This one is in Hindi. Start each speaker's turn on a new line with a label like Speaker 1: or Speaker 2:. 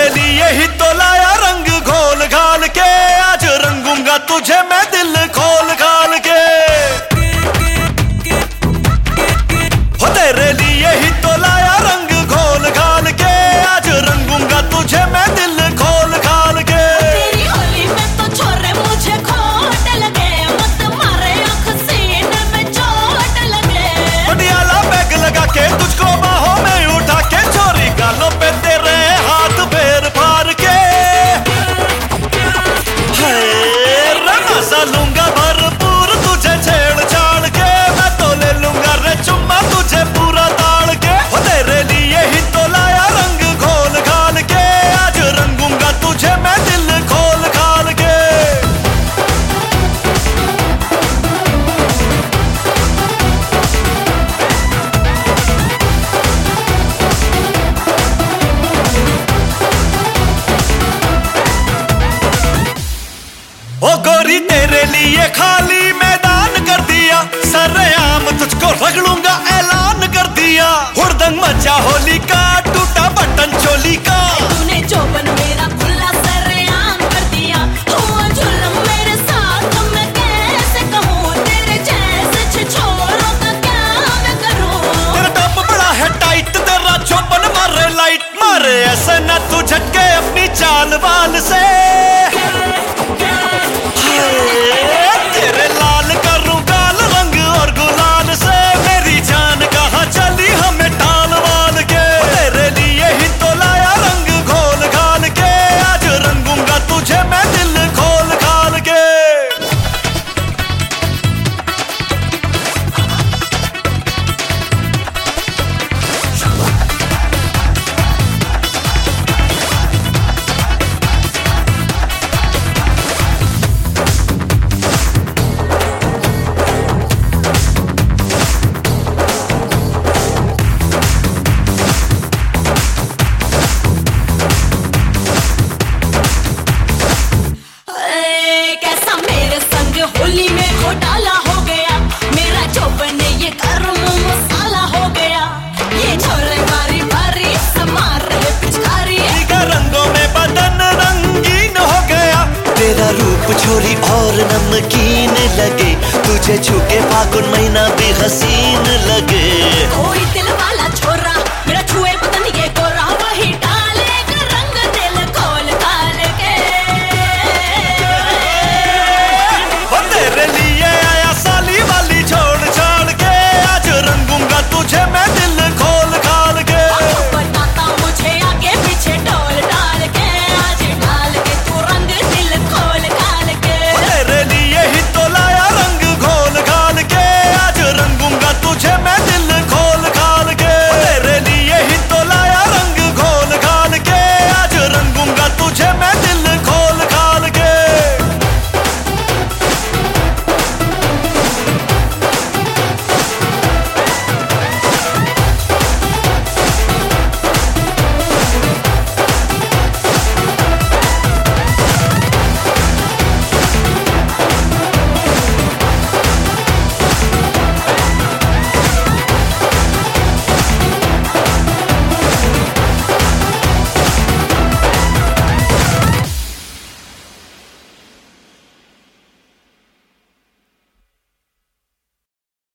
Speaker 1: लिए ही तो लाया रंग घोल घाल के, आज रंगूंगा तुझे मैं दिल खोल घाल के। हो तेरे लिए ही तो लाया रंग घोल घाल के, आज रंगूंगा तुझे मैं दिल खोल घाल के।
Speaker 2: तेरी होली में तो छोरे मुझे खोट लगे, मत मारे आँख सीने में चोट लगे।
Speaker 1: पटियाला बैग लगा के तुझको बाहों में उठा के, छोरी गालों पे तेरे हाथ फेर फार के। मजा लूंगा भरपूर तुझे छेड़ छाड़ के, मैं तो ले लूंगा रे चुम्मा तुझे पूरा ताड़ के। हो तेरे लिए ही तो लाया रंग घोल घाल के, आज रंगूंगा तुझे मैं दिल खोल घाल के। ओ गोरी तेरे लिए खाली मैदान कर दिया, सरेआम तुझको रगड़ूंगा ऐलान कर दिया। हुड़दंग मचा होली का, टूटा बटन चोली का।
Speaker 2: तूने जोबन मेरा खुला सरेआम कर दिया, हुआ जुल्म मेरे साथ मैं कैसे कहूँ, तेरे जैसे छिछोरों का क्या मैं करूँ।
Speaker 1: तेरा टॉप बड़ा है टाइट, तेरा चौपन मारे लाइट, मारे ऐसे न तू झटके अपनी चाल वाल से। तेरे लाल करूं गाल रंग और गुलाल से, मेरी जान कहाँ चली हमें टाल वाल के। तेरे लिए ही तो लाया रंग घोल घाल के, आज रंगूंगा तुझे मैं दिल खोल घाल के।
Speaker 2: कैसा मेरे संग होली में घोटाला हो गया, मेरा जोबन ये कर्म मसाला हो गया। ये छोरे बारी बारी समार रहे पिचकारी,
Speaker 1: रंगों में बदन रंगीन हो गया। तेरा रूप छोरी और नमकीन लगे, तुझे छू के फागुन महीना भी हसीन लगे।
Speaker 2: कोई दिल वाला छोरा